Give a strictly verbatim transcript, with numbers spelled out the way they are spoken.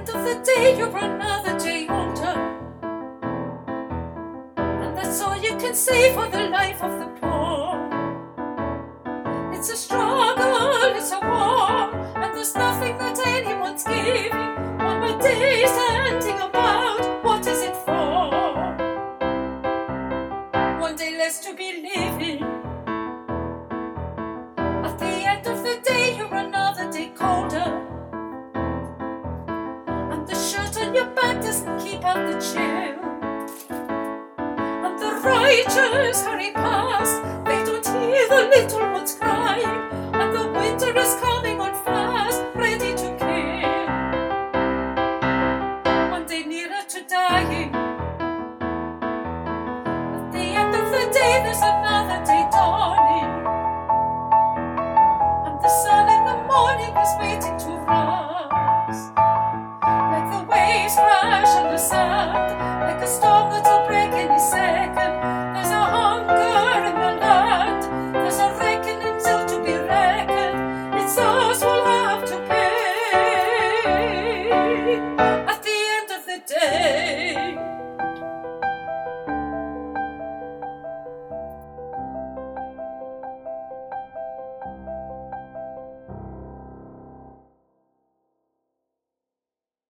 end of the day you're another day older, and that's all you can say for the life of the poor. It's a struggle, it's a war, and there's nothing that anyone's giving. One more day standing about, what is it for? One day less to be living. At the end of the day you're another day colder, and the shirt on your back doesn't keep out the chill, and the righteous hurry past, they don't hear the little ones crying.